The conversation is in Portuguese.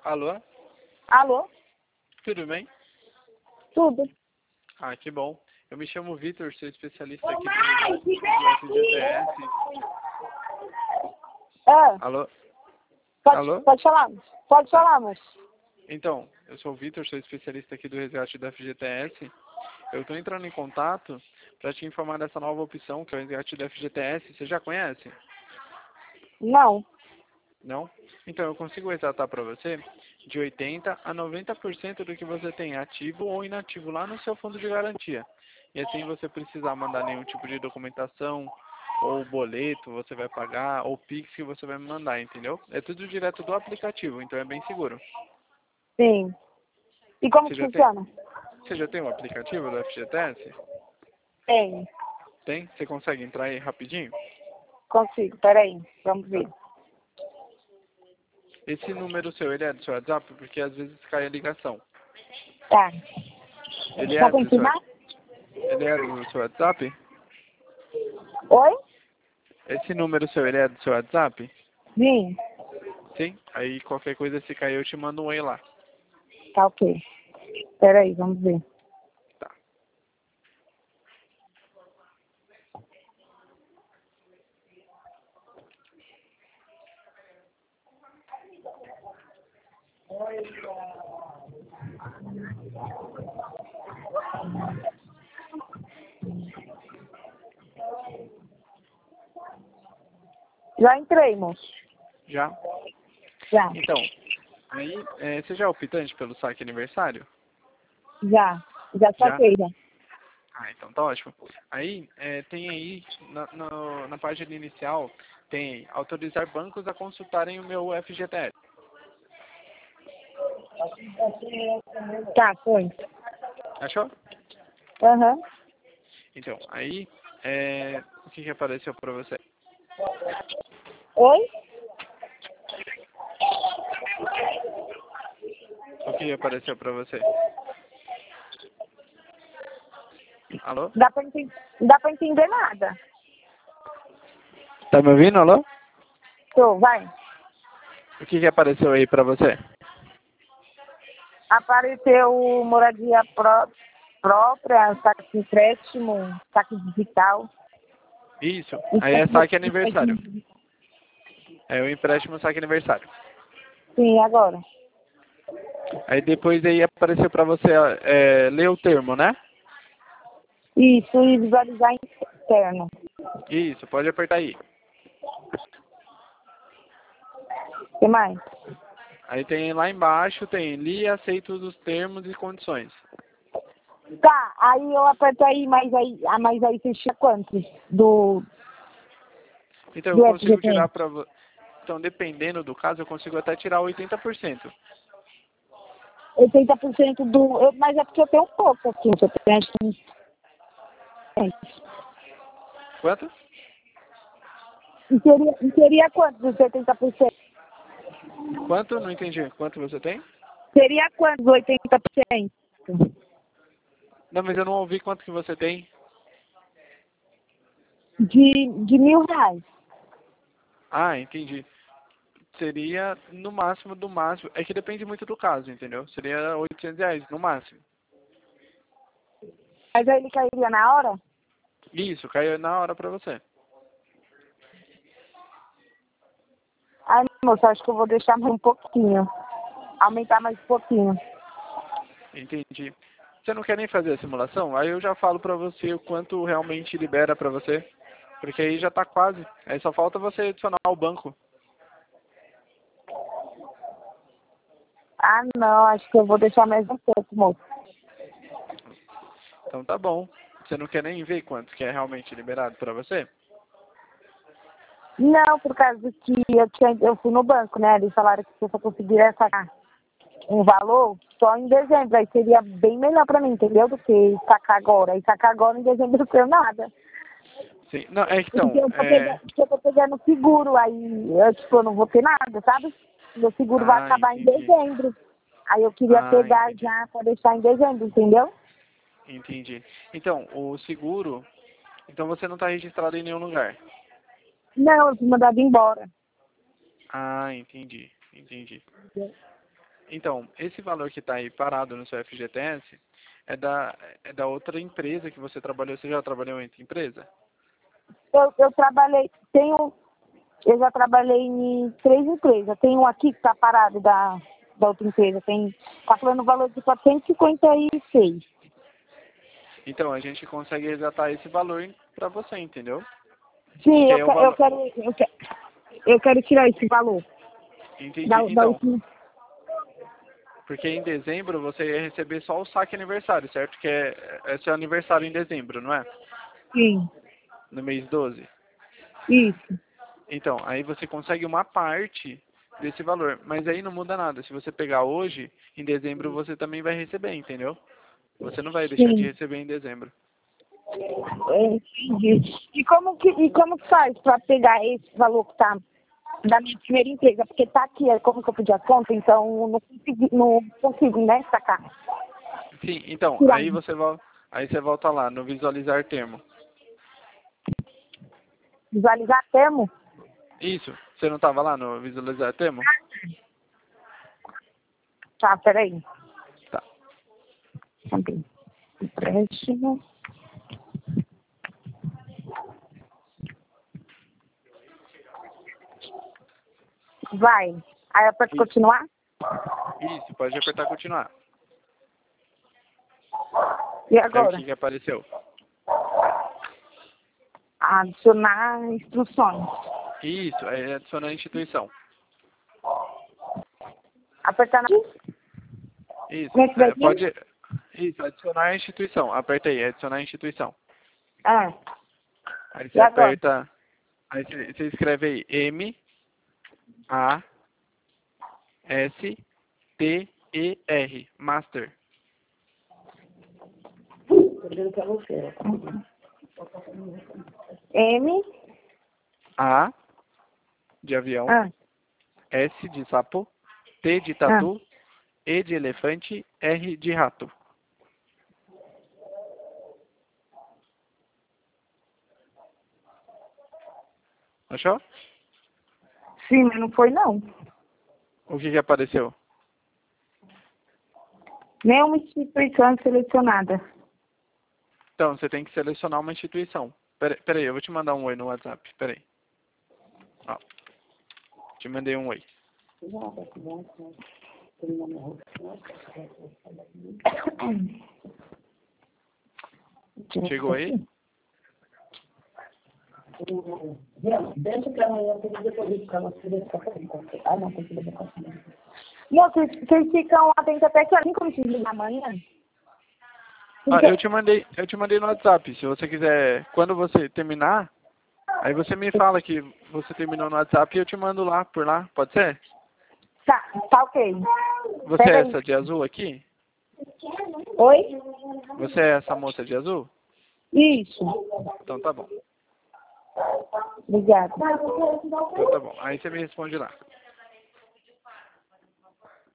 Alô? Alô? Tudo bem? Tudo. Ah, que bom. Eu me chamo Vitor, sou especialista aqui do FGTS. Ah, Alô? Alô? pode falar. Pode falar, moço. Então, eu sou o Vitor, sou especialista aqui do resgate do FGTS. Eu estou entrando em contato para te informar dessa nova opção, que é o resgate do FGTS. Você já conhece? Não. Não? Então, eu consigo resgatar para você de 80% a 90% do que você tem ativo ou inativo lá no seu fundo de garantia. E assim você precisar mandar nenhum tipo de documentação, ou boleto você vai pagar, ou Pix que você vai me mandar, entendeu? É tudo direto do aplicativo, então é bem seguro. Sim. E como Você que já tem, funciona? você já tem o aplicativo do FGTS? Tem. Tem? Você consegue entrar aí rapidinho? Consigo. Peraí. Vamos ver. Esse número seu, ele é do seu WhatsApp? Porque às vezes cai a ligação. Tá. Ele Tá é do seu, confirmar? ele é do seu WhatsApp? Oi? Esse número seu, ele é do seu WhatsApp? Sim. Sim? Aí qualquer coisa, se cair, eu te mando um oi lá. Tá ok. Peraí, vamos ver. Tá. Já entrei, moço. Já? Já. Então, aí, você já é optante pelo saque aniversário? Já. Já Já? saquei, já. Ah, então tá ótimo. Aí, tem aí, na página inicial, tem autorizar bancos a consultarem o meu FGTS. Tá, foi. Achou? Aham. Então, aí, o que apareceu pra você? Oi? O que apareceu pra você? Alô? Não dá pra entender nada. Tá me ouvindo, alô? Tô, vai. O que apareceu aí pra você? Apareceu moradia própria, saque de empréstimo, saque digital. Isso, aí é saque aniversário. É o empréstimo saque aniversário. Sim, agora. Aí depois aí apareceu pra você ler o termo, né? Isso, e visualizar interno. Isso, pode apertar aí. O que mais? Aí tem lá embaixo, tem li e aceito os termos e condições. Tá, aí eu aperto aí, mas aí você tira quantos Então eu do consigo FGTS? tirar pra você. Então dependendo do caso, eu consigo até tirar 80%. 80% mas é porque eu tenho pouco aqui, eu tenho acho que Quanto? seria quantos os 80%? Quanto? Não entendi. Quanto você tem? Seria quantos 80%? Não, mas eu não ouvi quanto que você tem. De R$ 1.000. Ah, entendi. Seria no máximo do máximo. É que depende muito do caso, entendeu? Seria R$ 800 no máximo. Mas aí ele cairia na hora? Isso, caiu na hora pra você. Ai, moça, acho que eu vou deixar mais um pouquinho. Aumentar mais um pouquinho. Entendi. Você não quer nem fazer a simulação? Aí eu já falo pra você o quanto realmente libera pra você. Porque aí já tá quase. Aí só falta você adicionar o banco. Ah, não, acho que eu vou deixar mais um pouco, moço. Então tá bom. Você não quer nem ver quanto que é realmente liberado pra você? Não, por causa que eu fui no banco, né? Eles falaram que se eu conseguiria sacar um valor só em dezembro. Aí seria bem melhor pra mim, entendeu? Do que sacar agora. E sacar agora em dezembro não tenho nada. Sim. Não, Porque então, eu tô pegando seguro, aí eu não vou ter nada, sabe? Meu seguro vai Ah, acabar em entendi. dezembro. Aí eu queria Ah, pegar entendi. já pra deixar em dezembro, entendeu? Entendi. Então, o seguro... Então você não tá registrado em nenhum lugar. Não, eu fui mandado embora. Ah, entendi. Entendi. Então, esse valor que está aí parado no seu FGTS é da outra empresa que você trabalhou. Você já trabalhou em outra empresa? Eu trabalhei, eu já trabalhei em 3 empresas. Tem um aqui que está parado da outra empresa. Está falando o valor de 456. Então, a gente consegue resgatar esse valor para você, entendeu? Sim, Que é o valor. eu quero tirar esse valor. Entendi. Da Então, última. porque em dezembro você ia receber só o saque aniversário, certo? Que é seu aniversário em dezembro, não é? Sim, No mês 12. isso. Então, aí você consegue uma parte desse valor. Mas aí não muda nada. Se você pegar hoje, em dezembro você também vai receber, entendeu? Você não vai deixar de Sim. receber em dezembro. Entendi. E como que faz para pegar esse valor que tá da minha primeira empresa? Porque tá aqui, é como que eu pedi a conta, então não consigo, né, sacar. Sim, então, Tirar. aí você volta lá no visualizar termo. Visualizar termo? Isso, você não estava lá no visualizar termo? Tá, peraí. Tá. Ok. Empréstimo. Vai. Aí eu posso Isso, continuar? isso, pode apertar continuar. E Aí o agora? que apareceu? Adicionar instruções. Isso, aí adiciona a instituição. Apertar na... Isso, Nesse daqui? pode. Isso, adicionar a instituição. Aperta aí, adicionar a instituição. Ah. Aí E você agora? aperta. Aí você escreve aí M-A-S-T-E-R. Master. M. A de avião, Ah. S de sapo, T de Ah. tatu, E de elefante, R de rato. Achou? Sim, mas não foi não. O que apareceu? Nenhuma instituição selecionada. Então, você tem que selecionar uma instituição. Peraí, eu vou te mandar um oi no WhatsApp. Peraí. Ó, te mandei um oi. Chegou aí? Deixa pra amanhã, tem que depois pra você ver se ah, não, tem que depois. Moço, vocês ficam atentos até que eu como te ligar amanhã? Ah, eu te mandei no WhatsApp. Se você quiser, quando você terminar, aí você me fala que você terminou no WhatsApp e eu te mando lá, por lá. Pode ser? Tá ok. Você Pera é aí. essa de azul aqui? Oi? Você é essa moça de azul? Isso. Então tá bom. Obrigada. Então tá bom. Aí você me responde lá.